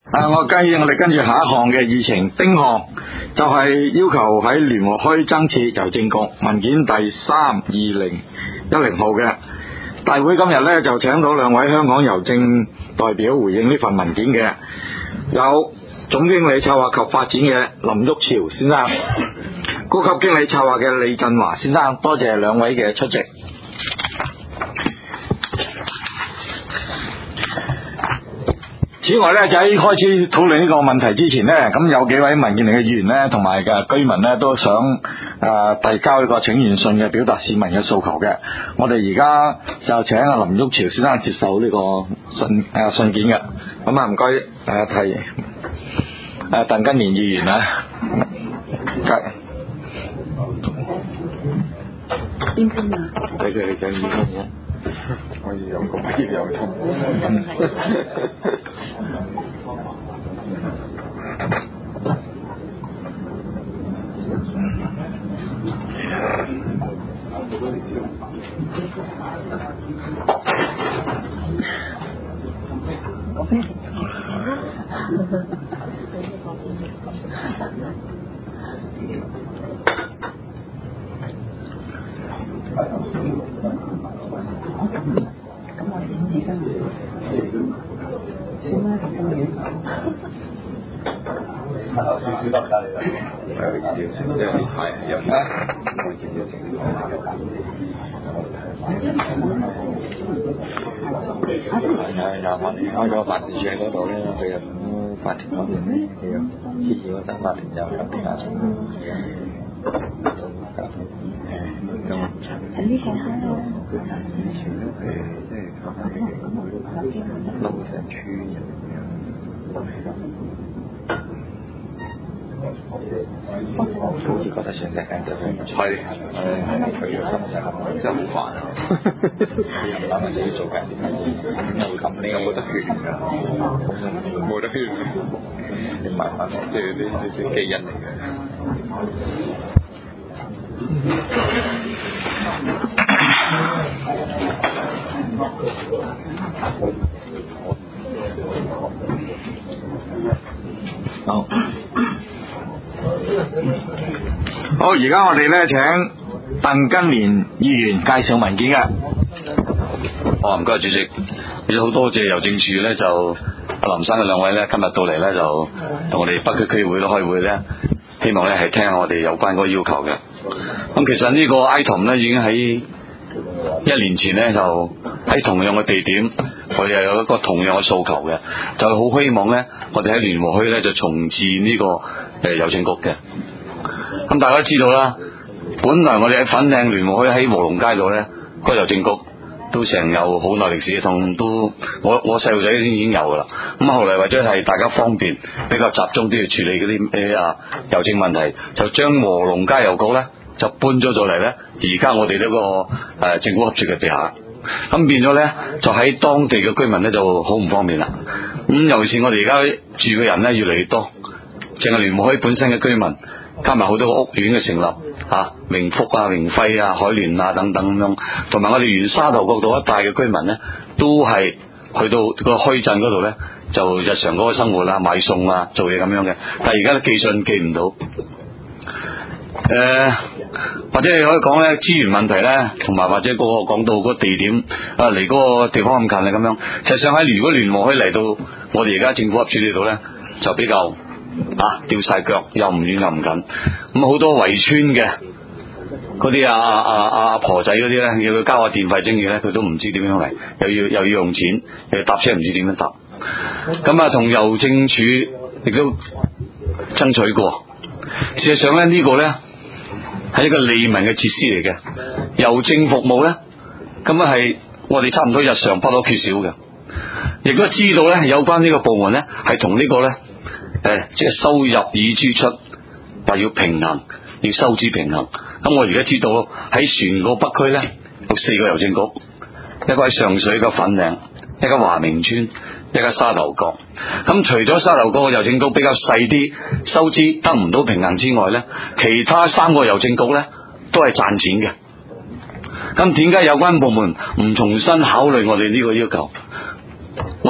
我哋跟住下一項嘅議程，丁項就係要求喺聯和墟增設郵政局，文件第32010號嘅。大會今日呢就請到兩位香港郵政代表回應呢份文件嘅，有總經理策劃及發展嘅林煜潮先生，高級經理策劃嘅李振華先生，多謝兩位嘅出席。此外呢，就喺開始討論呢個問題之前呢，咁有幾位民建聯嘅議員呢，同埋嘅居民呢，都想遞交一個請願信嘅，表達市民嘅訴求嘅。我哋而家就請阿林煜潮先生接受呢個信件嘅。咁啊，唔該提鄧根年議員啊， 邊間啊？ 你嘅議員嘅。可以有個必有通。開咗辦事處喺嗰度咧，佢又同法庭嗰邊咧，佢又支持嗰陣法庭又有啲壓力。 陳呢個係嬲成村人好似覺得全世界都係佢嘅心真係好煩啊！你又唔諗下自己做緊啲乜嘢？點解會咁？你有冇得勸㗎？冇得勸，你慢慢即係啲基因嚟嘅。好，而家我哋咧請鄧根年議員介紹文件嘅。 唔該主席，亦都好多謝郵政處咧，就阿林生嘅兩位咧，今日到嚟咧就同我哋北區區會都開會咧，希望咧係聽下我哋有關嗰個要求嘅。咁其實呢個 item 咧已經喺1年前咧就喺同樣嘅地點，我哋又有一個同樣嘅訴求嘅，就好希望咧我哋喺聯和墟咧就重置呢個郵政局嘅。咁大家都知道啦，本來我哋喺粉嶺聯和墟喺和龍街度咧，個郵政局都成有好耐歷史，同都我細路仔已經有噶啦。咁後嚟為咗係大家方便，比較集中啲去處理嗰啲郵政問題，就將和龍街郵局咧就搬咗咗嚟咧。而家我哋呢個政府合署嘅地下，咁變咗咧就喺當地嘅居民咧就好唔方便啦。咁尤其是我哋而家住嘅人咧越嚟越多，淨係聯和墟本身嘅居民，加埋好多個屋苑嘅成立榮福啊、榮輝啊、海聯啊等等咁樣，同埋我哋沿沙頭角道一帶嘅居民咧，都係去到個墟鎮嗰度咧，就日常嗰個生活啦、買餸啊、做嘢咁樣嘅。但係而家都寄信寄唔到，或者你可以講咧資源問題咧，同埋或者嗰個講到嗰個地點離嗰個地方咁近咧咁樣。實際上喺如果聯和墟嚟到我哋而家政府合署呢度咧，就比較掉晒腳，又唔遠又唔近。咁好多圍村嘅嗰啲阿婆仔嗰啲咧，要佢交下電費精嘅咧，佢都唔知點樣嚟，又要用錢，又要搭車唔知點樣搭。咁同郵政署亦都爭取過。事實上咧呢個咧係一個利民嘅設施嚟嘅，郵政服務咧咁係我哋差唔多日常不可缺少嘅。亦都知道咧有關呢個部門咧係同呢個咧即係收入與支出話要平衡，要收支平衡。咁我而家知道喺全個北區咧有4個郵政局，一個喺上水，一個粉嶺，一個華明村，一個沙頭角。咁除咗沙頭角嘅郵政局比較細啲，收支得唔到平衡之外咧，其他3個郵政局咧都係賺錢嘅。咁點解有關部門唔重新考慮我哋呢個要求？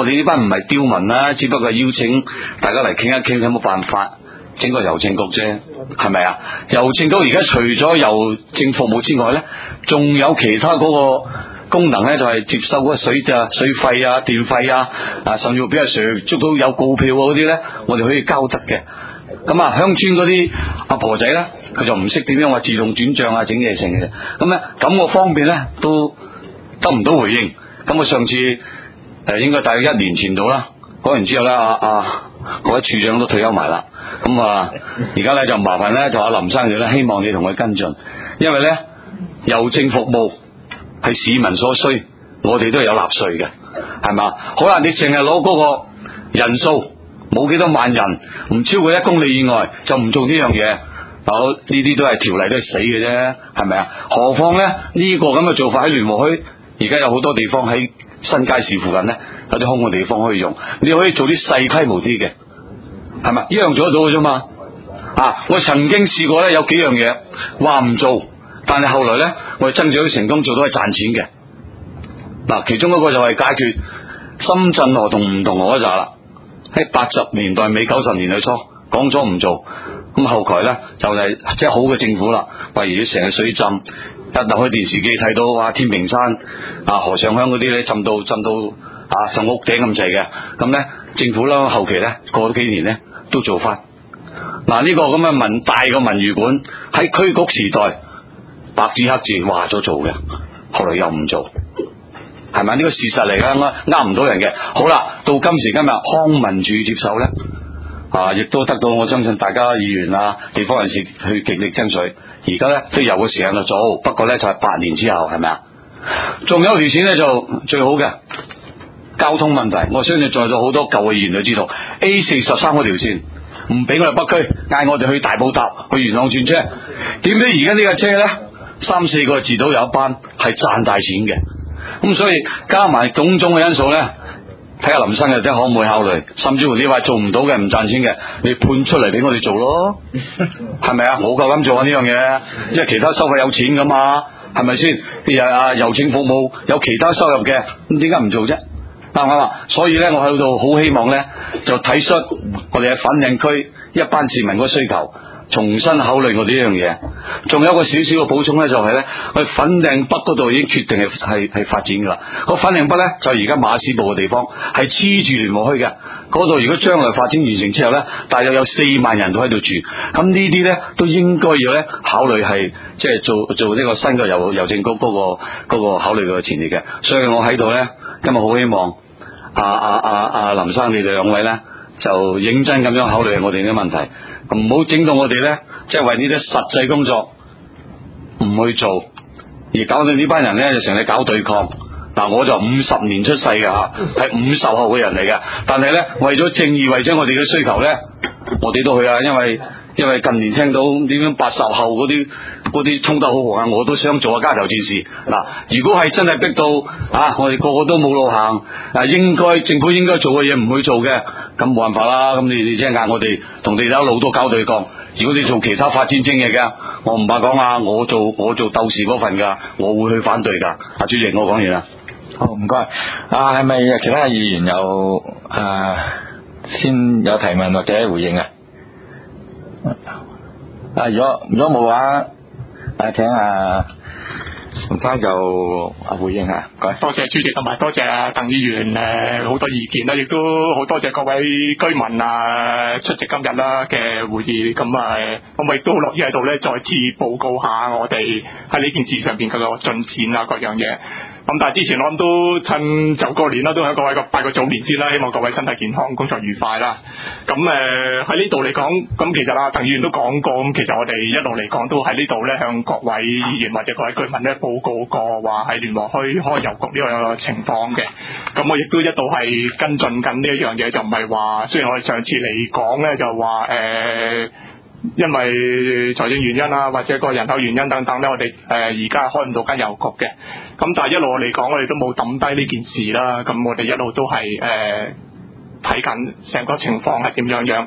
我哋呢班唔係刁民啦，只不過係邀請大家嚟傾一傾，有冇辦法整個郵政局啫，係咪啊？郵政局而家除咗郵政服務之外咧，仲有其他嗰個功能咧，就係接收嗰個水費啊、電費啊，甚至乎俾阿 Sir 捉到有告票嗰啲咧，我哋可以交得嘅。咁啊，鄉村嗰啲阿婆仔咧，佢就唔識點樣話自動轉賬啊，整嘢成嘅。咁咧，咁個方面咧都得唔到回應。咁我上次應該大約1年前度啦，講完之後咧，嗰位處長都退休埋啦。咁而家咧就麻煩咧，就阿林生你咧，希望你同佢跟進，因為咧郵政服務係市民所需，我哋都係有納稅嘅，係嘛？好啦，你淨係攞嗰個人數冇幾多萬人，唔超過1公里以外就唔做呢樣嘢，好呢啲都係條例都係死嘅啫，係咪啊？何況咧呢個咁嘅做法喺聯和墟，而家有好多地方喺新街市附近咧有啲空嘅地方可以用，你可以做啲細規模啲嘅，係咪？一樣做得到嘅啫嘛。我曾經試過咧有幾樣嘢話唔做，但係後來咧我哋爭取到成功，做到係賺錢嘅。其中一個就係解決深圳河同唔同河嗰扎啦。喺80年代尾90年代初講咗唔做，咁後來咧就係即係好嘅政府啦，例如成日水浸，一打開電視機睇到哇天平山河上鄉嗰啲咧浸到上屋頂咁滯嘅，咁咧政府啦後期咧過咗幾年咧都做翻。呢個咁嘅大嘅文娛館喺區局時代白紙黑字話咗做嘅，後來又唔做。係咪呢個事實嚟噶？呃唔到人嘅。好啦，到今時今日康文署接手咧，亦都得到我相信大家議員地方人士去極力爭取。而家咧都有個時間去做，不過咧就係8年之後，係咪啊？仲有條線咧就最好嘅交通問題，我相信在座好多舊嘅議員都知道 A43嗰條線唔俾我哋北區，嗌我哋去大埔搭去元朗轉車。點知而家呢架車咧3-4個字到有一班係賺大錢嘅。咁所以加埋種種嘅因素咧，睇下林生嘅真可唔可以考慮，甚至乎你話做唔到嘅唔賺錢嘅，你判出嚟俾我哋做咯，係咪啊？我夠膽做呢樣嘢，因為其他收費有錢噶嘛，係咪先？郵政服務有其他收入嘅，咁點解唔做啫？啱唔啱啊？所以咧，我喺度好希望咧，就睇出我哋喺粉嶺區一班市民嗰個需求。重新考慮我哋呢樣嘢，仲有一個少少嘅補充咧，就係咧，去粉嶺北嗰度已經決定係發展噶啦。個粉嶺北咧就而家馬屎埔嘅地方，係黐住聯和墟嘅。嗰度如果將來發展完成之後咧，大約有4萬人都喺度住。咁呢啲咧都應該要咧考慮係即係做呢個新嘅郵政局嗰個考慮嘅前提嘅。所以我喺度咧今日好希望林生你哋兩位咧就認真咁樣考慮我哋啲問題。唔好整到我哋咧，即係為呢啲實際工作唔去做，而搞到呢班人咧就成日搞對抗。我就50年出世嘅係50後嘅人嚟嘅，但係咧為咗正義，為咗我哋嘅需求咧，我哋都去啊，因為近年聽到點樣80後嗰啲衝得好紅我都想做下街頭戰士。如果係真係逼到我哋個個都冇路行，政府應該做嘅嘢唔去做嘅，咁冇辦法啦。咁你即係嗌我哋同你哋一路都搞對抗。如果你做其他發展精嘅，我唔怕講我做鬥士嗰份噶，我會去反對噶。主席，我講完啦。 好，唔該。係咪其他議員有先有提問或者回應啊？如果冇嘅話，請陳生就回應下。 多謝主席同埋多謝鄧議員好多意見啦，亦都好多謝各位居民出席今日啦嘅會議。咁我亦都好樂意喺度咧再次報告下我哋喺呢件事上邊嘅個進展各樣嘢。咁但係之前我諗都趁就過年啦，都向各位拜個早年先啦，希望各位身體健康，工作愉快啦。咁喺呢度嚟講，咁其實鄧議員都講過，咁其實我哋一路嚟講都喺呢度咧向各位議員或者各位居民咧報告過話喺聯和墟開郵局呢個情況嘅。咁我亦都一度係跟進緊呢一樣嘢，就唔係話雖然我哋上次嚟講咧就話因為財政原因或者個人口原因等等咧，我哋而家開唔到間郵局嘅。咁但係一路嚟講，我哋都冇抌低呢件事啦。咁我哋一路都係睇緊成個情況係點樣。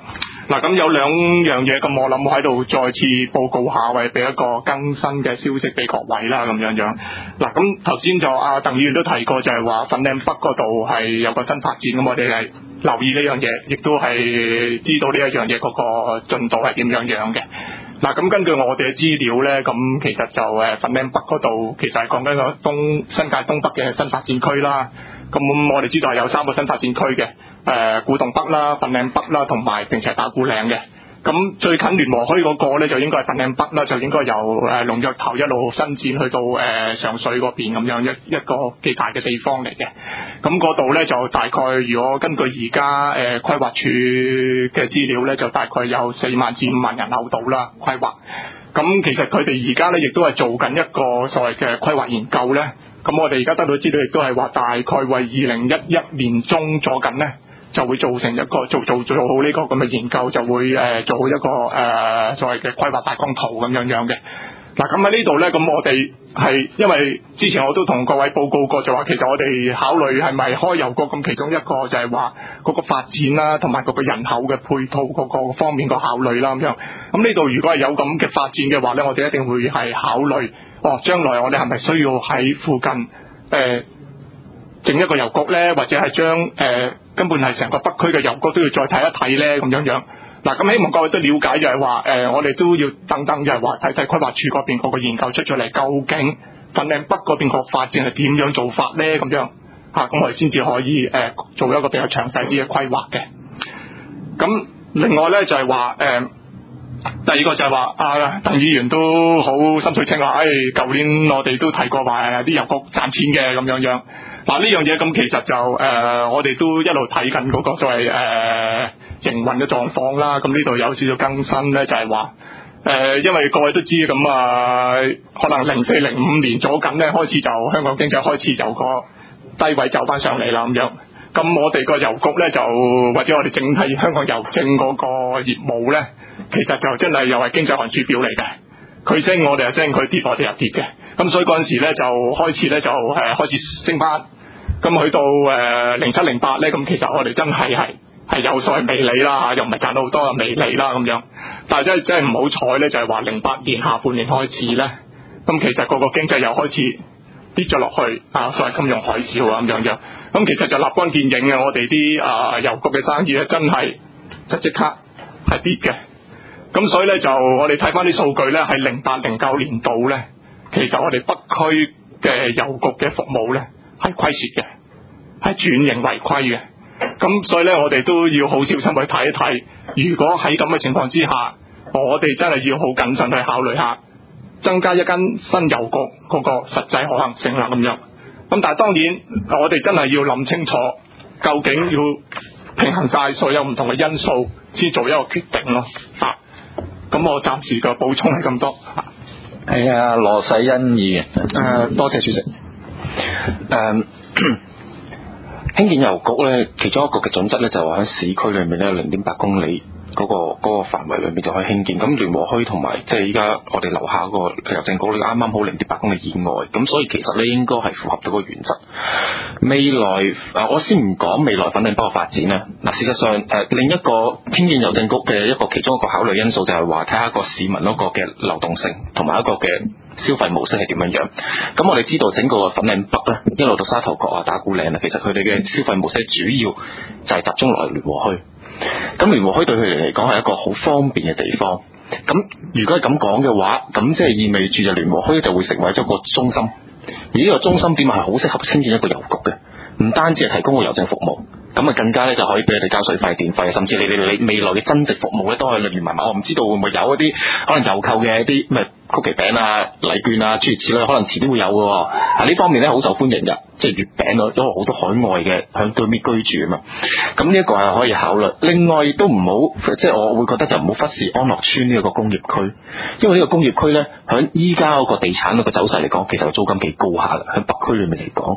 嗱，咁有兩樣嘢，咁我諗我喺度再次報告下，或者俾一個更新嘅消息俾各位啦，咁樣樣。嗱，咁頭先就阿鄧議員都提過，就係話粉嶺北嗰度係有個新發展，咁我哋係留意呢樣嘢，亦都係知道呢一樣嘢嗰個進度係點樣樣嘅。嗱，咁根據我哋嘅資料咧，咁其實就粉嶺北嗰度其實係講緊個新界東北嘅新發展區啦。咁我哋知道係有3個新發展區嘅，古洞北啦、粉嶺北啦，同埋並且打鼓嶺嘅。咁最近聯和墟嗰個咧就應該係粉嶺北啦，就應該由龍躍頭一路伸展去到上水嗰邊咁樣一個幾大嘅地方嚟嘅。咁嗰度咧就大概如果根據而家規劃署嘅資料咧，就大概有4萬至5萬人口度啦規劃。咁其實佢哋而家咧亦都係做緊一個所謂嘅規劃研究咧。咁我哋而家得到資料亦都係話大概為2011年中咗緊咧，就會做成一個做好呢個咁嘅研究，就會做好一個所謂嘅規劃大綱圖咁樣樣嘅。嗱，咁喺呢度咧，咁我哋係因為之前我都同各位報告過，就話其實我哋考慮係咪開郵局，咁其中一個就係話嗰個發展啦，同埋嗰個人口嘅配套嗰個方面個考慮啦咁樣。咁呢度如果係有咁嘅發展嘅話咧，我哋一定會係考慮，將來我哋係咪需要喺附近整一個郵局咧，或者係將根本係成個北區嘅郵局都要再睇一睇咧咁樣樣。嗱，咁希望各位都了解就係話，我哋都要等就係話睇睇規劃署嗰邊嗰個研究出咗嚟，究竟粉嶺北嗰邊個發展係點樣做法咧咁樣嚇，咁我哋先至可以做一個比較詳細啲嘅規劃嘅。咁另外咧就係話第二個就係話鄧議員都好心水清話，舊年我哋都提過話啲郵局賺錢嘅咁樣樣。嗱，呢樣嘢咁其實就我哋都一路睇緊嗰個所謂營運嘅狀況啦。咁呢度有少少更新咧，就係話因為各位都知咁可能04、05年左緊咧開始就香港經濟開始就個低位走翻上嚟啦咁樣。咁我哋個郵局咧就或者我哋整體香港郵政嗰個業務咧，其實就真係又係經濟寒暑表嚟嘅。佢升我哋又升，佢跌我哋又跌嘅。咁所以嗰陣時咧就開始咧就開始升翻。咁去到07、08咧，咁其實我哋真係有所謂微利啦，又唔係賺到好多嘅微利啦咁樣。但係真係唔好彩咧，就係話08年下半年開始咧，咁其實個經濟又開始跌咗落去所謂金融海嘯啊咁樣。咁其實就立竿見影嘅，我哋啲郵局嘅生意咧真係就即刻係跌嘅。咁所以咧就我哋睇翻啲數據咧，喺08、09年度咧，其實我哋北區嘅郵局嘅服務咧係虧蝕嘅，係轉型為虧嘅。咁所以咧，我哋都要好小心去睇一睇。如果喺咁嘅情況之下，我哋真係要好謹慎去考慮下增加一間新郵局嗰個實際可行性啦咁樣。咁但係當然，我哋真係要諗清楚，究竟要平衡晒所有唔同嘅因素，先做一個決定咯。咁我暫時嘅補充係咁多。 係啊，羅世恩議員。 多謝主席。 興建郵局咧，其中一個嘅準則咧就話喺市區裏面咧0.8公里嗰個範圍裏面就可以興建。咁聯和墟同埋即係依家我哋樓下嗰個郵政局咧啱啱好0.8公里以外，咁所以其實咧應該係符合到個原則。未來我先唔講未來粉嶺北嘅發展啦。事實上另一個興建郵政局嘅一個其中一個考慮因素就係話睇下個市民嗰個嘅流動性同埋一個嘅消費模式係點樣樣。咁我哋知道整個粉嶺北咧一路到沙頭角打鼓嶺其實佢哋嘅消費模式主要就係集中落嚟聯和墟。咁聯和墟對佢哋嚟講係一個好方便嘅地方。咁如果係咁講嘅話，咁即係意味住就聯和墟就會成為咗一個中心。而呢個中心點係好適合興建一個郵局嘅，唔單止係提供個郵政服務，咁更加咧就可以俾你哋交水費、電費，甚至你未來嘅增值服務咧都係連埋埋。我唔知道會唔會有一啲可能郵購嘅一啲咩曲奇餅禮券諸如此類，可能遲啲會有嘅。呢方面咧好受歡迎嘅，即係月餅咯，因為好多海外嘅響對面居住啊嘛。咁呢一個係可以考慮。另外亦都唔好，即係我會覺得就唔好忽視安樂村呢一個工業區，因為呢個工業區咧響依家嗰個地產嗰個走勢嚟講，其實個租金幾高下嘅。喺北區裏面嚟講，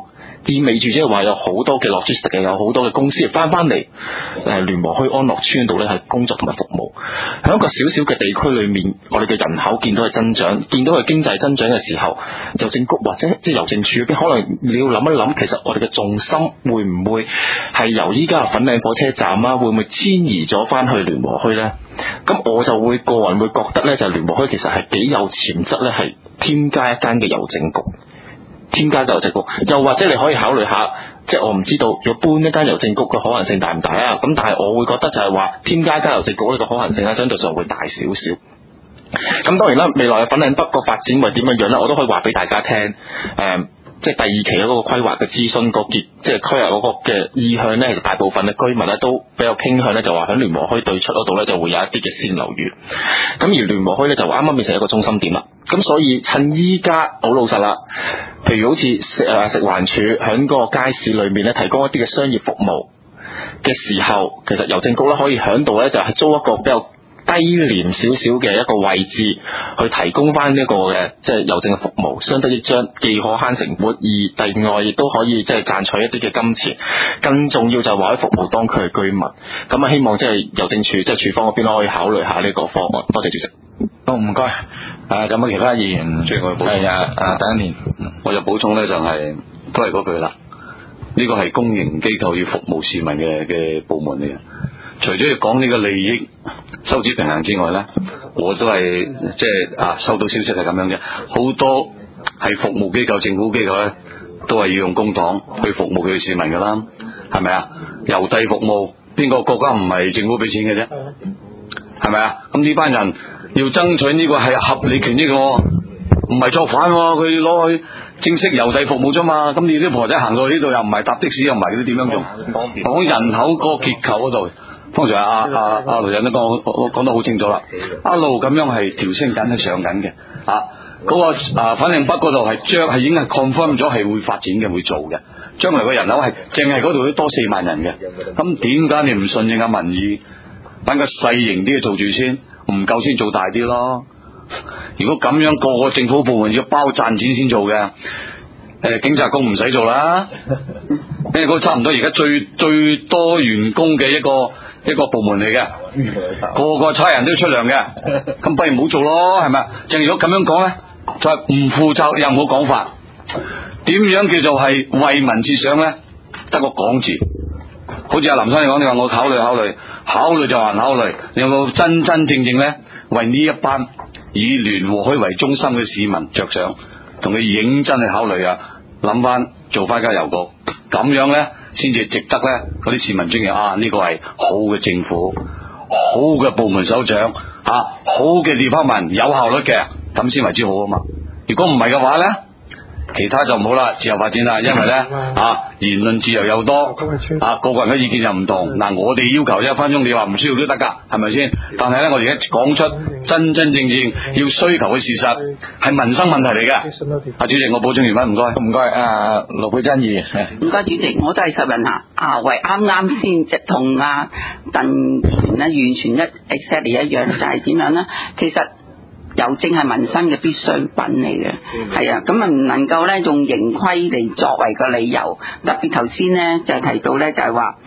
意味住即係話有好多嘅 logistic 有好多嘅公司翻嚟聯和墟安樂村度咧係工作同埋服務。喺一個小小嘅地區裏面，我哋嘅人口見到係增長，見到係經濟增長嘅時候，郵政局或者即係郵政處嗰邊，可能你要諗一諗，其實我哋嘅重心會唔會係由依家嘅粉嶺火車站啊，會唔會遷移咗翻去聯和墟呢？咁我就會個人會覺得呢，就係聯和墟其實係幾有潛質呢，係添加一間嘅郵政局。添加郵政局，又或者你可以考慮下，即係我唔知道要搬一間郵政局嘅可能性大唔大啊？咁但係我會覺得就係話添加一間郵政局呢個可能性咧，相對上會大少少。咁當然啦，未來嘅粉嶺北個發展會點樣樣咧，我都可以話俾大家聽。即係第二期嗰個規劃嘅諮詢個結，即係規劃嗰個嘅意向咧，其實大部分嘅居民咧都比較傾向咧，就話喺聯和墟對出嗰度咧就會有一啲嘅先流園。咁而聯和墟咧就啱啱變成一個中心點啦。咁所以趁依家好老實啦，譬如好似食環署喺嗰個街市裏面咧提供一啲嘅商業服務嘅時候，其實郵政局咧可以喺度咧就係租一個比較低廉少少嘅一個位置去提供翻呢個嘅即係郵政嘅服務，相得益彰，既可慳成本，而另外亦都可以即係賺取一啲嘅金錢。更重要就係話喺服務當區嘅居民。咁啊，希望即係郵政處即係處方嗰邊可以考慮下呢個方案。多謝主席。 好，唔該。有冇其他議員？係啊，第一年我就補充咧，就係都係嗰句啦。呢個係公營機構要服務市民嘅部門嚟嘅。除咗要講呢個利益收支平衡之外咧，我都係即係收到消息係咁樣嘅，好多係服務機構、政府機構咧，都係要用公帑去服務佢嘅市民噶啦，係咪啊？郵遞服務邊個國家唔係政府俾錢嘅啫？係咪啊？咁呢班人要爭取呢個係合理權益嘅，唔係作反，佢攞去正式郵遞服務啫嘛。咁你啲婆仔行到呢度又唔係搭的士，又唔係嗰啲點樣用？講人口嗰個結構嗰度。方才阿盧人都講得好清楚啦，一路咁樣係調升緊，係上緊嘅。嗰個粉嶺北嗰度係已經係 confirm 咗係會發展嘅，會做嘅。將來個人口係淨係嗰度都多4萬人嘅。咁點解你唔順應下民意，等個細型啲嘅做住先，唔夠先做大啲咯？如果咁樣個個政府部門要包賺錢先做嘅，警察局唔使做啦，因為嗰差唔多而家最多員工嘅一個部門嚟嘅，個個差人都要出糧嘅，咁不如唔好做咯，係咪？正如果咁樣講咧，就係唔負責任嘅講法。點樣叫做係為民設想咧？得個講字，好似阿林生你講，你話我考慮就還考慮，你有冇真真正正咧為呢一班以聯和墟為中心嘅市民着想，同佢認真去考慮啊？諗翻做翻間郵局，咁樣咧先至值得咧嗰啲市民尊敬呢個係好嘅政府，好嘅部門首長好嘅department，有效率嘅，咁先為之好啊嘛。如果唔係嘅話咧，其他就唔好啦，自由發展啦，因為咧言論自由又多個個人嘅意見又唔同。我哋要求1分鐘，你話唔需要都得噶，係咪先？但係咧，我哋而家講出真真正正要需求嘅事實，係民生問題嚟嘅。主席，我補充完畢，唔該。 唔該，盧佩珍議員。 唔該，主席，我都係實人喂，啱先即同鄧議員咧完全exactly 一樣，就係點樣咧？其實郵政係民生嘅必需品嚟嘅，係啊，咁啊唔能夠咧用盈虧嚟作為個理由。特別頭先咧就提到咧就係話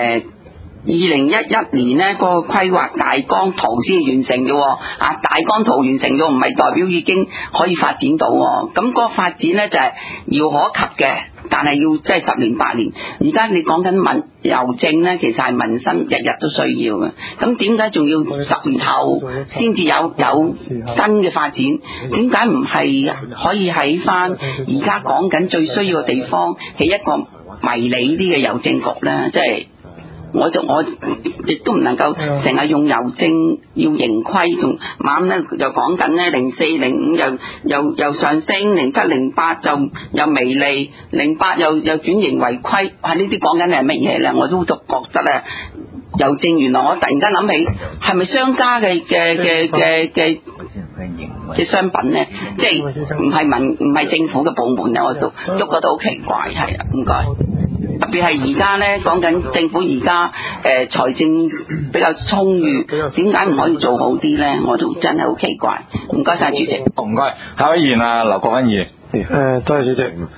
2011年咧個規劃大綱圖先完成嘅，大綱圖完成咗唔係代表已經可以發展到，咁個發展咧就係遙可及嘅，但係要即係10年8年。而家你講緊郵政咧，其實係民生日日都需要嘅，咁點解仲要10年後先至有新嘅發展？點解唔係可以喺翻而家講緊最需要嘅地方起一個迷你啲嘅郵政局咧？即係我亦都唔能夠成日用郵政要盈虧，仲猛咧又講緊咧04、05又上升，07、08就又微利，08又轉型為虧，呢啲講緊係乜嘢咧？我都覺得咧，郵政原來我突然間諗起係咪商家嘅商品咧？即係唔係政府嘅部門咧？我都覺得好奇怪，係啊，唔該。特別係而家咧講緊政府而家財政比較充裕，點解唔可以做好啲咧？我都真係好奇怪。唔該晒主席。 唔該，下位議員劉國勳議員。 多謝主席。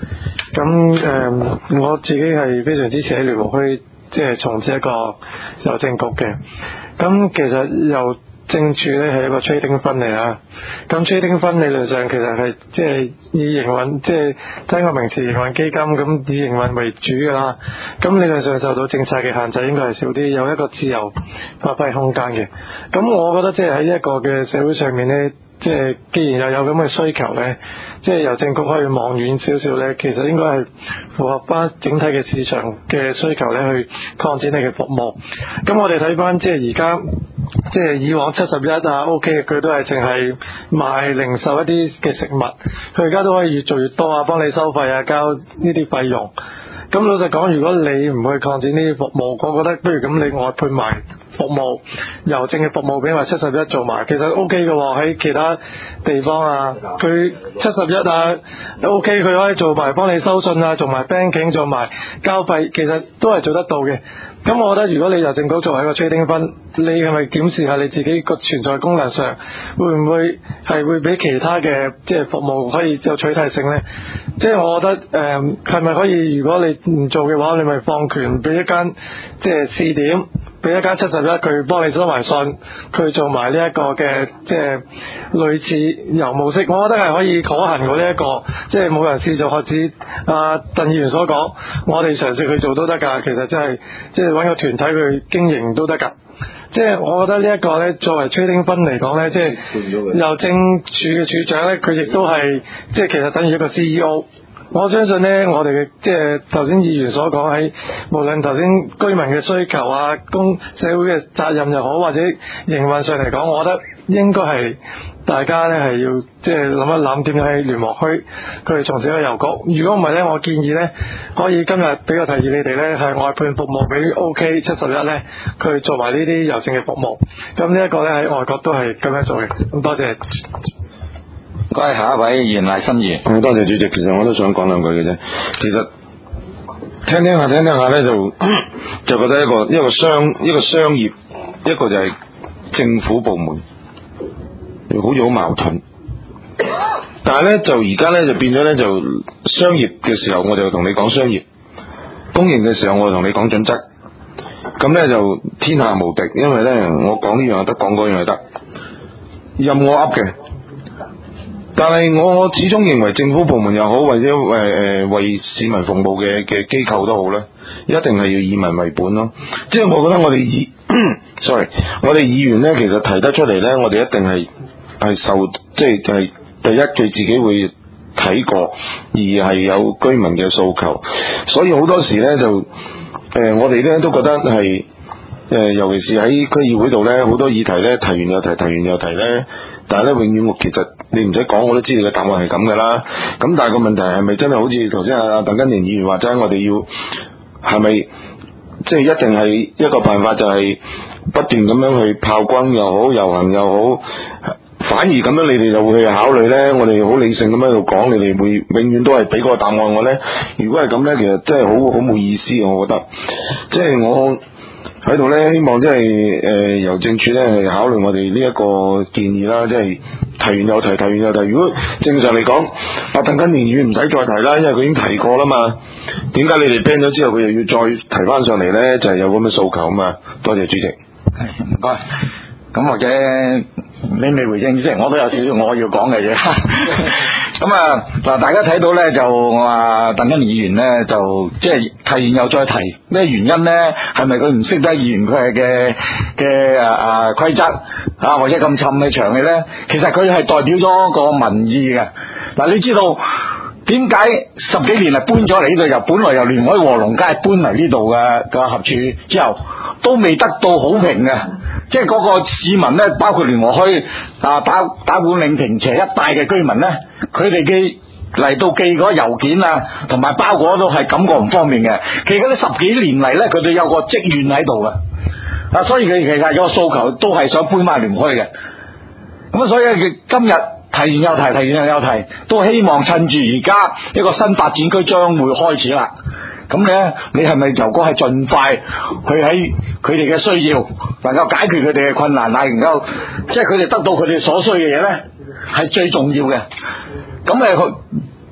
咁我自己係非常支持喺聯和墟即係重置一個郵政局嘅。咁其實郵政處咧係一個 trading fund 嚟啊。咁 trading fund 理論上其實係即係以營運，即係聽個名詞營運基金，咁以營運為主㗎啦。咁理論上受到政策嘅限制應該係少啲，有一個自由發揮空間嘅。咁我覺得即係喺一個嘅社會上面咧，即係既然又有咁嘅需求咧，即係郵政局可以望遠少少咧，其實應該係符合翻整體嘅市場嘅需求咧，去擴展你嘅服務。咁我哋睇翻即係而家。即係以往71啊 OK 佢都係淨係賣零售一啲嘅食物，佢而家都可以越做越多啊，幫你收費啊，交呢啲費用。咁老實講，如果你唔去擴展呢啲服務，我覺得不如咁你外判埋服務，郵政嘅服務俾埋71做埋，其實 OK 嘅喎。喺其他地方啊，佢71啊 OK 佢可以做埋幫你收信啊，做埋 banking， 做埋交費，其實都係做得到嘅。咁我覺得如果你郵政局作為一個 trading fund，你係咪檢視下你自己個存在功能上會唔會係會比其他嘅即係服務可以有取替性呢？即係我覺得係咪可以，如果你唔做嘅話，你咪放權俾一間即係試點，俾一間71佢幫你收埋信，佢做埋呢一個嘅即係類似郵模式，我覺得係可以可行過呢一個，即係冇人試做，學似鄧議員所講，我哋嘗試去做都得㗎。其實真係即係揾個團體去經營都得㗎。即係我覺得呢一個咧，作為 trading fund 嚟講咧，即係郵政處嘅處長咧，佢亦都係即係其實等於一個 CEO。我相信咧，我哋嘅即係頭先議員所講，喺無論頭先居民嘅需求啊、社會嘅責任又好，或者營運上嚟講，我覺得應該係大家咧係要即係諗一諗點樣喺聯和墟佢重整個郵局。如果唔係咧，我建議咧可以今日俾個提議你哋咧係外判服務俾 OK 71咧，佢做埋呢啲郵政嘅服務。咁呢一個咧喺外國都係咁樣做嘅。咁多謝。 唔該，下一位議員賴心儀。 多謝主席。其實我都想講兩句嘅啫。其實聽聽下咧，就覺得一個商業，一個就係政府部門，好似好矛盾。但係咧就而家咧就變咗咧就商業嘅時候，我就同你講商業；公營嘅時候，我就同你講準則。咁咧就天下無敵，因為咧我講呢樣又得，講嗰樣又得，任我噏嘅。但係我始終認為政府部門又好，或者為市民服務嘅機構都好啦，一定係要以民為本咯。即係我覺得我哋我哋議員咧，其實提得出嚟咧，我哋一定係受即係第一佢自己會睇過，而係有居民嘅訴求，所以好多時咧就我哋咧都覺得係尤其是喺區議會度咧，好多議題咧提完又提，提完又提咧。但係咧，永遠其實你唔使講，我都知你嘅答案係咁噶啦。咁但係個問題係咪真係好似頭先阿鄧根年議員話齋，我哋要係咪即係一定係一個辦法，就係不斷咁樣去炮轟又好，遊行又好，反而咁樣你哋就會去考慮咧。我哋好理性咁喺度講，你哋會永遠都係俾個答案我咧。如果係咁咧，其實真係好冇意思，我覺得。即係我喺度咧，希望即係郵政處咧係考慮我哋呢一個建議啦，即係提完又提，提完又提。如果正常嚟講，阿鄧根年議員唔使再提啦，因為佢已經提過啦嘛。點解你哋 ban 咗之後，佢又要再提翻上嚟咧？就係有咁嘅訴求啊嘛。多謝主席。 係唔該。咁或者你未回應先，我都有少少我要講嘅嘢。咁啊嗱，大家睇到咧就話鄧根年議員咧就即係提完又再提，咩原因咧？係咪佢唔識得議員佢嘅規則啊，或者咁沉嘅場氣咧？其實佢係代表咗個民意嘅。嗱，你知道點解10幾年嚟搬咗嚟呢度？又本來由聯海和龍街搬嚟呢度嘅個合署之後，都未得到好評嘅。即係嗰個市民咧，包括聯和墟打鼓嶺坪輋一帶嘅居民咧，佢哋嚟到寄嗰郵件啊，同埋包裹都係感覺唔方便嘅。其實呢10幾年嚟咧，佢哋有個積怨喺度嘅，所以佢其實有個訴求都係想搬翻聯墟嘅。咁所以今日提完又提，提完又提，都希望趁住而家一個新發展區將會開始啦。咁咧，你係咪如果係盡快去喺佢哋嘅需要，能夠解決佢哋嘅困難，能夠即係佢哋得到佢哋所需嘅嘢咧，係最重要嘅。咁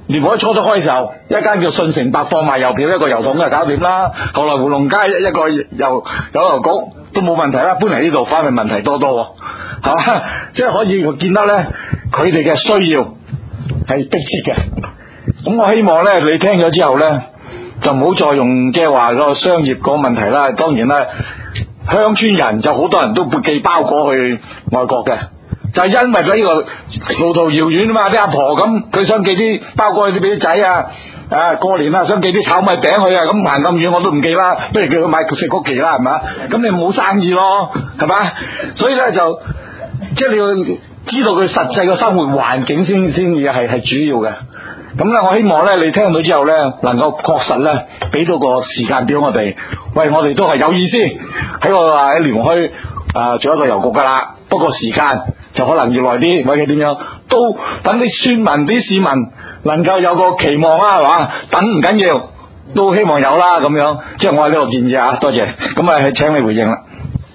聯和初開嘅時候，一間叫信誠百貨賣郵票，一個郵筒就搞掂啦。後來胡龍街一個郵局都冇問題啦，搬嚟呢度反而問題多多，係嘛？即係可以見得咧，佢哋嘅需要係迫切嘅。咁我希望咧，你聽咗之後咧，就唔好再用即係話個商業個問題啦。當然啦，鄉村人就好多人都撥寄包裹去外國嘅。就係因為呢個路途遙遠啊嘛，啲阿婆咁，佢想寄啲包裹去俾啲仔啊，過年啊想寄啲炒米餅去啊，咁行咁遠我都唔寄啦，不如叫佢買食曲奇啦，係咪？咁你冇生意咯，係咪？所以咧就即係你要知道佢實際嘅生活環境先至係主要嘅。咁咧，我希望咧你聽到之後咧，能夠確實咧俾到個時間表我哋，喂，我哋都係有意思喺聯和墟做一個郵局噶啦，不過時間就可能要耐啲，或者點樣，都等啲村民、啲市民能夠有個期望啊，係嘛？等唔緊要，都希望有啦，咁樣，即係我喺呢個建議啊，多謝。咁啊，請你回應啦。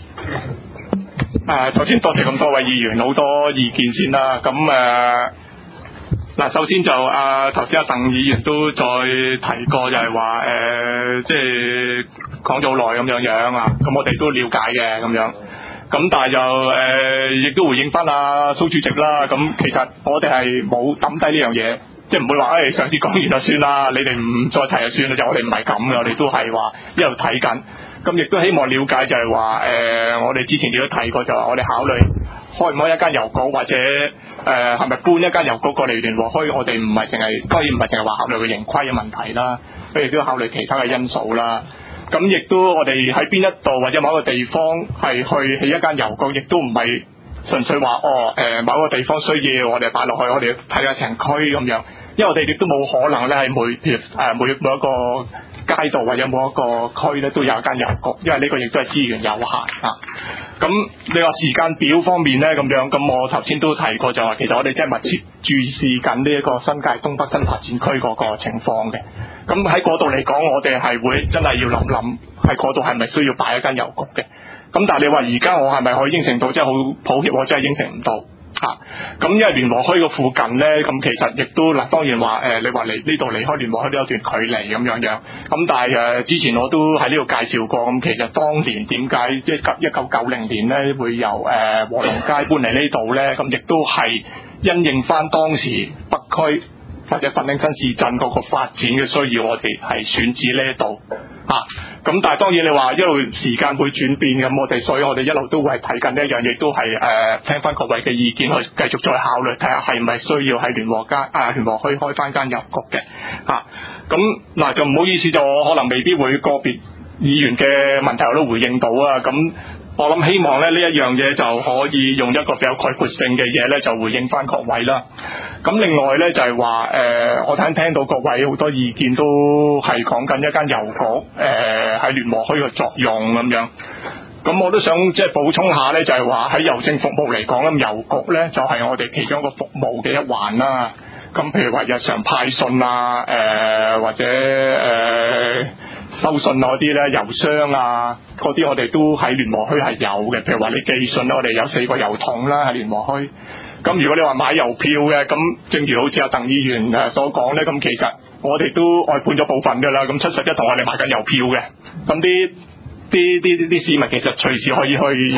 首先多謝咁多位議員好多意見先啦。咁首先就頭先鄧議員都再提過，就係話即係講咗好耐咁樣啊。咁我哋都了解嘅咁樣。咁但係就亦都回應翻蘇主席啦。咁其實我哋係冇抌低呢樣嘢，即係唔會話上次講完就算啦，你哋唔再提就算啦。就我哋唔係咁嘅，我哋都係話一路睇緊。咁亦都希望了解就係話我哋之前亦都提過，就話我哋考慮開唔開一間郵局，或者係咪搬一間郵局過嚟聯和墟？我哋唔係淨係，當然唔係淨係話考慮個盈虧嘅問題啦，佢亦都要考慮其他嘅因素啦。咁亦都我哋喺邊一度或者某一個地方係去起一間郵局，亦都唔係純粹話某個地方需要我哋擺落去，我哋睇下成區咁樣，因為我哋亦都冇可能咧係每一個街道或者每一個區咧都有一間郵局，因為呢個亦都係資源有限啊。咁你話時間表方面咧咁樣，咁我頭先都提過就話，其實我哋真係密切注視緊呢一個新界東北新發展區嗰個情況嘅。咁喺嗰度嚟講，我哋係會真係要諗諗，喺嗰度係咪需要擺一間郵局嘅？咁但係你話而家我係咪可以應承到？真係好抱歉，我真係應承唔到。咁因為聯和墟個附近咧，咁其實亦都當然話你話嚟呢度離開聯和墟都有段距離咁樣。咁但係之前我都喺呢度介紹過，咁其實當年點解即係1990年咧會由和龍街搬嚟呢度咧？咁亦都係因應翻當時北區或者粉嶺新市鎮嗰個發展嘅需要，我哋係選址呢度。咁但係當然你話一路時間會轉變咁，所以我哋一路都會係睇緊呢一樣，亦都係聽翻各位嘅意見去繼續再考慮，睇下係咪需要喺聯和墟開翻間郵局嘅。咁就唔好意思，就我可能未必會個別議員嘅問題我都回應到啊。咁我諗希望咧呢一樣嘢就可以用一個比較概括性嘅嘢咧就回應翻各位啦。咁另外咧就係話我聽到各位好多意見都係講緊一間郵局喺聯和墟嘅作用咁樣。咁我都想即係補充下咧，就係話喺郵政服務嚟講，咁郵局咧就係我哋其中一個服務嘅一環啦。咁譬如話日常派信啊，或者收信嗰啲咧，郵箱啊嗰啲，我哋都喺聯和墟係有嘅。譬如話你寄信咧，我哋有4個郵筒啦喺聯和墟。咁如果你話買郵票嘅，咁正如好似阿鄧議員所講咧，咁其實我哋都外判咗部分㗎啦。咁71同我哋買緊郵票嘅，咁啲市民其實隨時可以去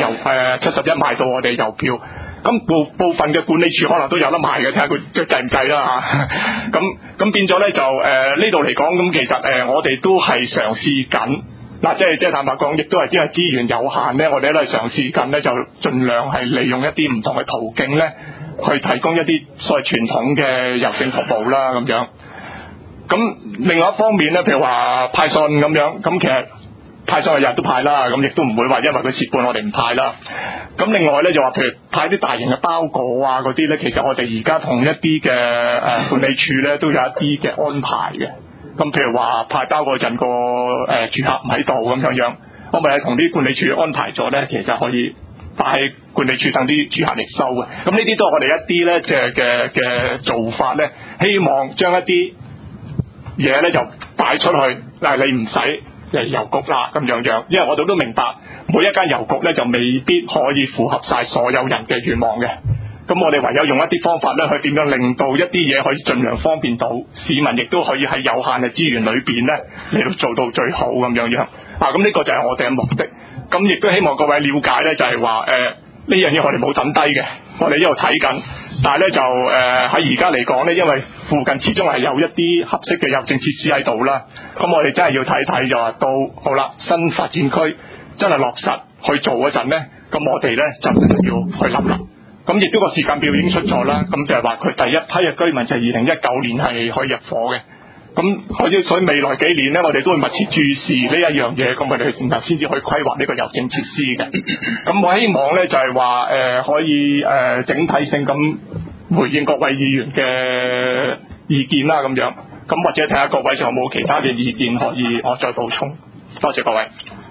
71買到我哋郵票。咁部分嘅管理處可能都有得賣嘅，睇下佢制唔制啦嚇。咁變咗咧就呢度嚟講，咁其實我哋都係嘗試緊。即係坦白講，亦都係因為資源有限咧，我哋都係嘗試緊咧，就盡量係利用一啲唔同嘅途徑咧，去提供一啲所謂傳統嘅郵政服務啦咁樣。咁另外一方面咧，譬如話派信咁樣，咁其實派信係日日都派啦，咁亦都唔會話因為佢蝕本我哋唔派啦。咁另外咧就話譬如派啲大型嘅包裹啊嗰啲咧，其實我哋而家同一啲嘅管理處咧都有一啲嘅安排嘅。咁譬如話派包嗰陣個住客唔喺度咁樣，我咪係同啲管理處安排咗咧，其實可以擺喺管理處等啲住客嚟收嘅。咁呢啲都係我哋一啲咧嘅做法咧，希望將一啲嘢咧就擺出去，你唔使嚟郵局啦咁樣，因為我哋都明白每一間郵局咧就未必可以符合晒所有人嘅願望嘅。 咁我哋唯有用一啲方法咧，去點樣令到一啲嘢可以盡量方便到市民，亦都可以喺有限嘅資源裏邊咧嚟到做到最好咁樣樣。咁呢個就係我哋嘅目的。咁亦都希望各位了解咧，就係話呢樣嘢我哋冇等低嘅，我哋一路睇緊。但係咧就喺而家嚟講咧，因為附近始終係有一啲合適嘅郵政設施喺度啦。咁我哋真係要睇睇就話到好啦，新發展區真係落實去做嗰陣咧，咁我哋咧就真係要去諗啦。咁亦都個時間表已經出咗啦，咁就係話佢第一批嘅居民就係2019年係可以入伙嘅。咁所以未來幾年咧，我哋都會密切注視呢一樣嘢，咁我哋先至去規劃呢個郵政設施嘅。咁我希望咧就係話可以整體性咁回應各位議員嘅意見啦，咁樣。咁或者睇下各位仲有冇其他嘅意見可以我再補充。多謝各位。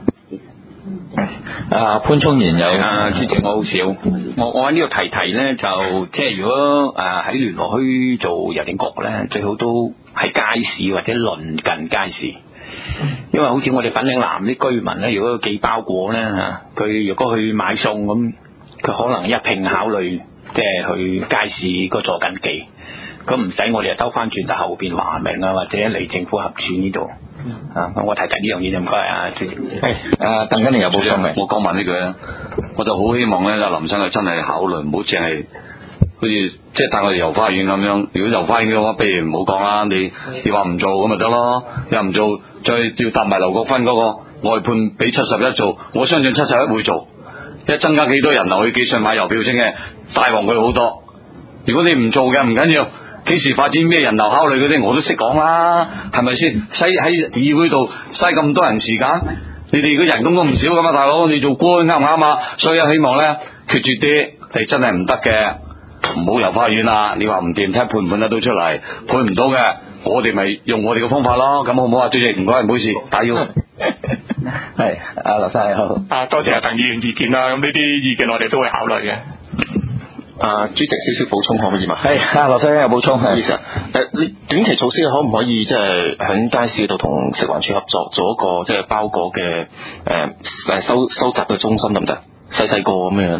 潘聰賢有主席，我好少，我喺呢度提咧，就即係如果喺聯和墟做郵政局咧，最好都係街市或者鄰近街市，因為好似我哋粉嶺南啲居民咧，如果寄包裹咧佢如果去買餸咁，佢可能一併考慮即係去街市個座緊寄，咁唔使我哋兜翻轉頭後邊華明啊或者嚟政府合署呢度。我提呢樣嘢就唔該主席。 鄧家麟有補充未？ 我講埋呢句咧，我就好希望咧，林生係真係考慮，唔好淨係好似即係帶我哋遊花園咁樣。如果遊花園嘅話，不如唔好講啦。你話唔做咁咪得咯，又唔做，再要搭埋劉國勳嗰個外判俾71做，我相信71會做。一增加幾多人流去寄信買郵票先嘅，大旺佢好多。如果你唔做嘅唔緊要。幾時發展咩人流考慮嗰啲我都識講啦，係咪先？喺議會度嘥咁多人時間，你哋個人工都唔少噶嘛，大佬你做官啱唔啱啊？所以希望咧決絕啲，你真係唔得嘅，唔好遊花園啦。你話唔掂，睇下判唔判得到出嚟，判唔到嘅，我哋咪用我哋嘅方法咯。咁好唔好啊？主席唔該，唔好意思，打擾。 係劉生好。 多謝鄧議員意見啦。咁呢啲意見我哋都會考慮嘅。 主席少少補充可唔可以嘛？ 係羅生有補充。 唔好意思你短期措施可唔可以即係喺街市度同食環署合作做一個即係包裹嘅收集嘅中心得唔得？細個咁樣。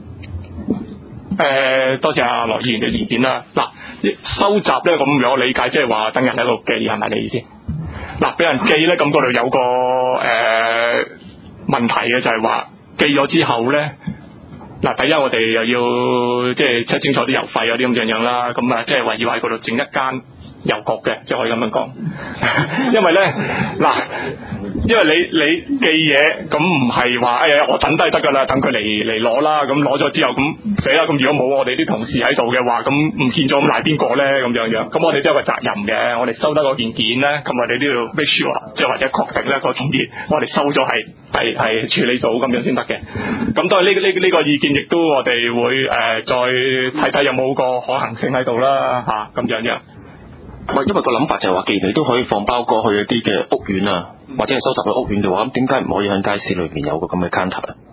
多謝阿羅議員嘅意見啦。嗱，收集咧咁我理解即係話等人喺度寄係咪你意思？嗱，俾人寄咧咁嗰度有個問題嘅就係話寄咗之後咧。嗱，第一我哋又要即係 check 清楚啲郵費嗰啲咁樣啦，咁即係話要喺嗰度整一間郵局嘅，即係可以咁樣講。因為咧，嗱，因為你寄嘢咁唔係話我等低得噶啦，等佢嚟攞啦，咁攞咗之後咁死啦，咁如果冇我哋啲同事喺度嘅話，咁唔見咗咁賴邊個咧咁樣，咁我哋都有個責任嘅，我哋收得嗰件件咧，咁我哋都要 make sure，即係或者確定咧嗰件件我哋收咗係處理到咁樣先得嘅。咁當然呢個意見亦都我哋會再睇睇有冇個可行性喺度啦咁樣。 因為個諗法就係話，既然你都可以放包裹去一啲嘅屋苑啊，或者係收集去屋苑嘅話，咁點解唔可以喺街市裏邊有個咁嘅 counter 啊？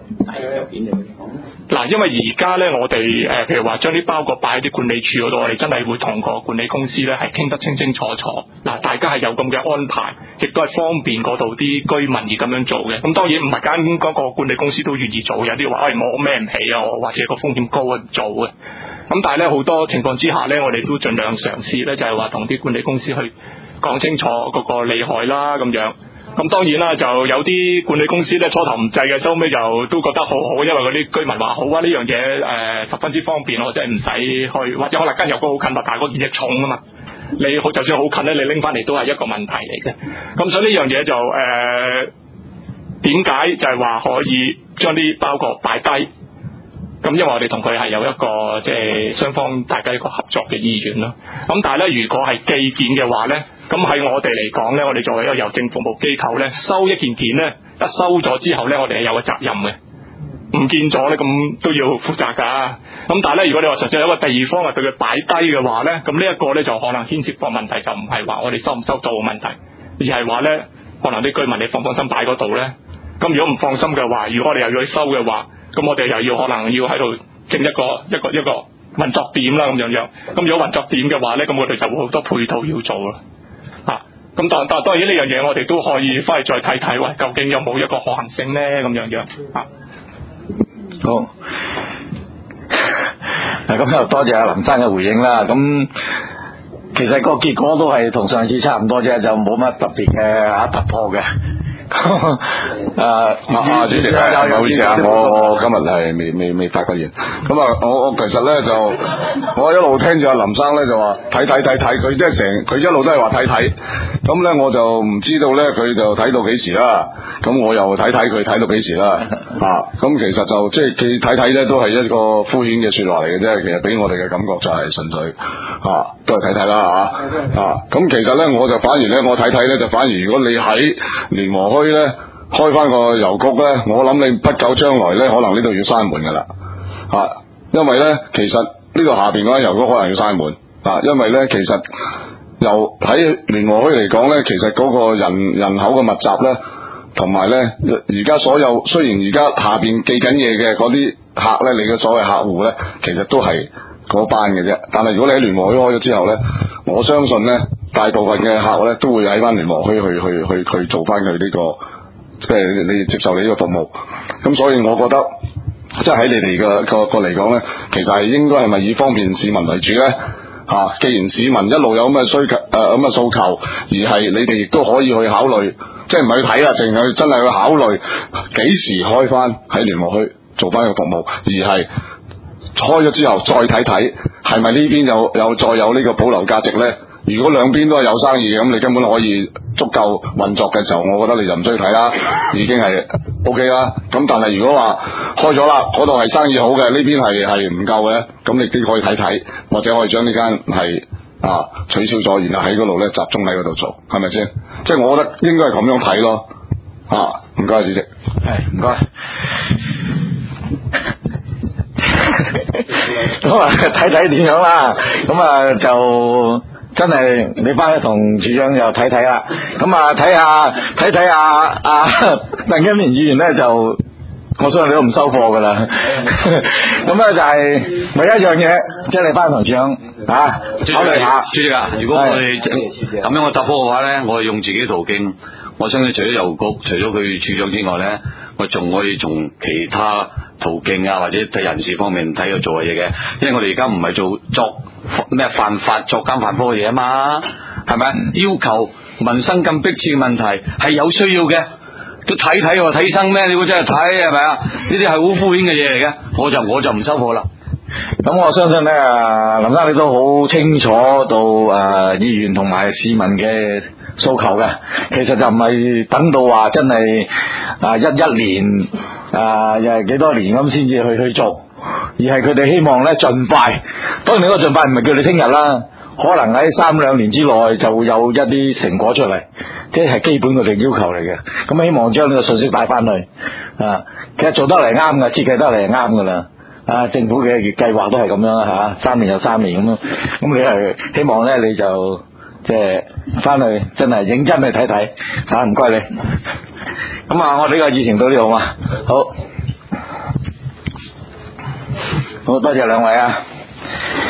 嗱，因為而家咧，我哋譬如話將啲包裹擺喺啲管理處嗰度，我哋真係會同個管理公司咧係傾得清清楚楚。嗱，大家係有咁嘅安排，亦都係方便嗰度啲居民而咁樣做嘅。咁當然唔係間嗰個管理公司都願意做，有啲話我孭唔起啊，或者個風險高啊唔做嘅。咁但係咧好多情況之下咧，我哋都盡量嘗試咧，就係話同啲管理公司去講清楚嗰個利害啦咁樣。咁當然啦，就有啲管理公司咧初頭唔制嘅，收尾就都覺得好好，因為嗰啲居民話好啊，呢樣嘢十分之方便，我真係唔使去，或者可能跟郵局好近，但係嗰件嘢重啊嘛，你好就算好近咧，你拎翻嚟都係一個問題嚟嘅。咁所以呢樣嘢就點解就係話可以將啲包裹擺低？咁因為我哋同佢係有一個即係雙方大家一個合作嘅意願咯。咁但係咧，如果係寄件嘅話咧，咁喺我哋嚟講咧，我哋作為一個郵政服務機構咧，收一件件咧，一收咗之後咧，我哋係有個責任嘅。唔見咗咧，咁都要負責㗎。咁但係咧，如果你話實際有一個地方係對佢擺低嘅話咧，咁呢一個咧就可能牽涉個問題，就唔係話我哋收唔收到嘅問題，而係話咧，可能啲居民你放唔放心擺嗰度咧？咁如果唔放心嘅話，如果我哋又要去收嘅話，咁我哋又要可能要喺度整一個運作點啦咁樣。咁如果運作點嘅話咧，咁我哋就會好多配套要做啦。咁當然呢樣嘢我哋都可以翻去再睇睇，喂，究竟有冇一個可行性咧咁樣。 好， 咁又多謝阿林生嘅回應啦。咁其實個結果都係同上次差唔多啫，就冇乜特別嘅突破嘅。 主席啊，唔好意思啊，我今日係未發過言。咁啊，我其實咧就我一路聽住阿林生咧就話睇，佢即係佢一路都係話睇。咁咧我就唔知道咧佢就睇到幾時啦。咁我又睇佢睇到幾時啦。咁其實就即係佢睇咧都係一個敷衍嘅說話嚟嘅啫。其實俾我哋嘅感覺就係純粹都係睇啦咁其實咧我就反而咧我睇咧就反而如果你喺聯和墟咧開翻個郵局咧，我諗你不久將來咧可能呢度要閂門噶啦因為咧其實呢度下邊嗰間郵局可能要閂門因為咧其實由喺聯和墟嚟講咧，其實嗰個人口嘅密集咧，同埋咧而家所有雖然而家下邊寄緊嘢嘅嗰啲客咧，你嘅所謂客戶咧，其實都係嗰班嘅啫。但係如果你喺聯和墟開咗之後咧，我相信咧大部分嘅客咧都會喺翻聯和墟去做翻佢呢個，即係你接受你呢個服務。咁所以我覺得即係喺你哋嘅個嚟講咧，其實係應該係咪以方便市民為主咧？既然市民一路有咁嘅需求咁嘅訴求，而係你哋亦都可以去考慮，即係唔係去睇啦，淨係真係去考慮幾時開翻喺聯和墟做翻個服務，而係開咗之後再睇係咪呢邊有再有呢個保留價值咧？如果兩邊都係有生意嘅，咁你根本可以足夠運作嘅時候，我覺得你就唔需要睇啦，已經係 OK 啦。咁但係如果話開咗啦，嗰度係生意好嘅，呢邊係唔夠嘅，咁你都可以睇，或者可以將呢間係取消咗，然後喺嗰度咧集中喺嗰度做，係咪先？即係我覺得應該係咁樣睇咯。唔該，主席。 係唔該。咁睇點樣啦？咁就真係你翻去同處長又睇啦。咁睇下鄧金蓮議員咧就，我相信你都唔收貨噶啦。咁咧就係唯一一樣嘢，即係你翻去同處長考慮下。 主席如果我哋咁樣嘅答覆嘅話咧，我係用自己嘅途徑。我相信除咗郵局，除咗佢處長之外咧，我仲可以從其他途徑或者睇人事方面睇佢做嘅嘢嘅，因為我哋而家唔係作咩犯法作奸犯科嘅嘢啊嘛，係咪？要求民生咁迫切嘅問題係有需要嘅，都睇醫生咩？你會真係睇係咪啊？呢啲係好敷衍嘅嘢嚟嘅，我就唔收貨啦。 咁我相信咧，林生你都好清楚到議員同埋市民嘅訴求嘅，其實就唔係等到話真係一年又係幾多年咁先至去做，而係佢哋希望咧盡快。當然呢個盡快唔係叫你聽日啦，可能喺3-2年之內就會有一啲成果出嚟，即係基本佢哋要求嚟嘅。咁希望將呢個信息帶翻去其實做得嚟啱嘅，設計得嚟係啱噶啦。政府嘅計劃都係咁樣啦，3年又3年咁樣。咁你係希望咧，你就即係翻去真係認真去睇睇唔該你。咁我哋呢個議程到呢度嘛，好多謝兩位